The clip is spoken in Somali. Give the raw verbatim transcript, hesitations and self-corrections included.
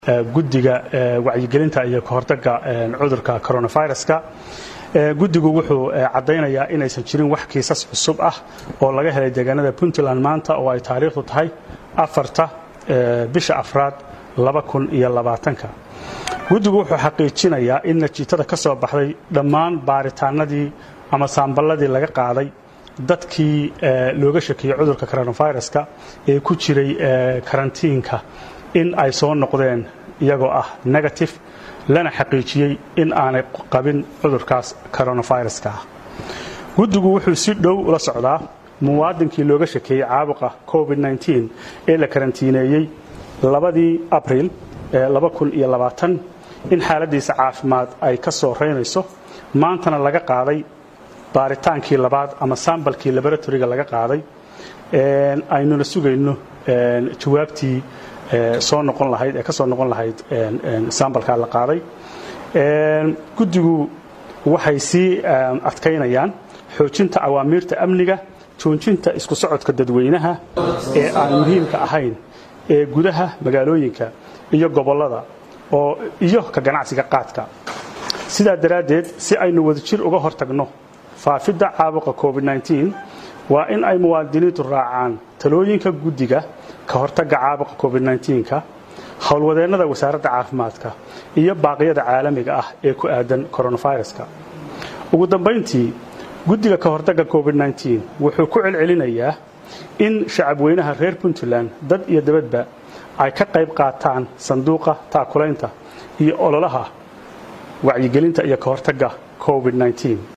guddiga wacyigelinta iyo ka hortagga cudurka coronavirus-ka guddigu wuxuu cadeynayaa inaysan jirin wax kiisas cusub ah oo laga helay deegaanada Puntland maanta oo ay taariikhdu tahay afarta bisha afraad laba kun iyo labaatan guddigu wuxuu xaqiijinayaa in natiijada ka soo baxday dhammaan baaritaanadii ama saambaladii laga qaaday dadkii looga shakiyay cudurka coronavirus-ka ee ku jiray karantiinka in ay soo noqdeen iyagoo ah negative lana xaqiijiyay in aanay qabin cudurkaas coronavirus-ka guddigu wuxuu si dhow ula socdaa muwaadinkii looga shakiyay caabuqa covid nineteen ee la karantiineeyay labadii abriil laba kun iyo labaatan in xaaladiisa caafimaad ay ka soo reynayso maantana laga qaaday baaritaankii labaad ama sambalkii laboratoryga laga qaaday aynuna sugayno jawaabtii soo noqon lahayd ee ka soo noqon lahayd sambalka la qaaday guddigu waxay si adkaynayaan xoojinta awaamiirta amniga joojinta isku socodka dadweynaha ee aan muhiimka ahayn ee gudaha magaalooyinka iyo gobolada oo iyo ka ganacsiga qaadka sidaa daraadeed si aynu wadajir uga hortagno faafidda caabuqa covid nineteen waa in ay muwaadiniintu raacaan talooyinka guddiga ka hortagga caabuqa covid nineteen-ka howlwadeennada wasaaradda caafimaadka iyo baaqyada caalamiga ah ee ku aadan coronavirus-ka ugu dambayntii guddiga ka hortagga covid nineteen wuxuu ku celcelinayaa in shacabweynaha reer Puntland dad iyo dabadba ay ka qayb qaataan sanduuqa taakulaynta iyo ololaha wacyigelinta iyo ka hortagga covid nineteen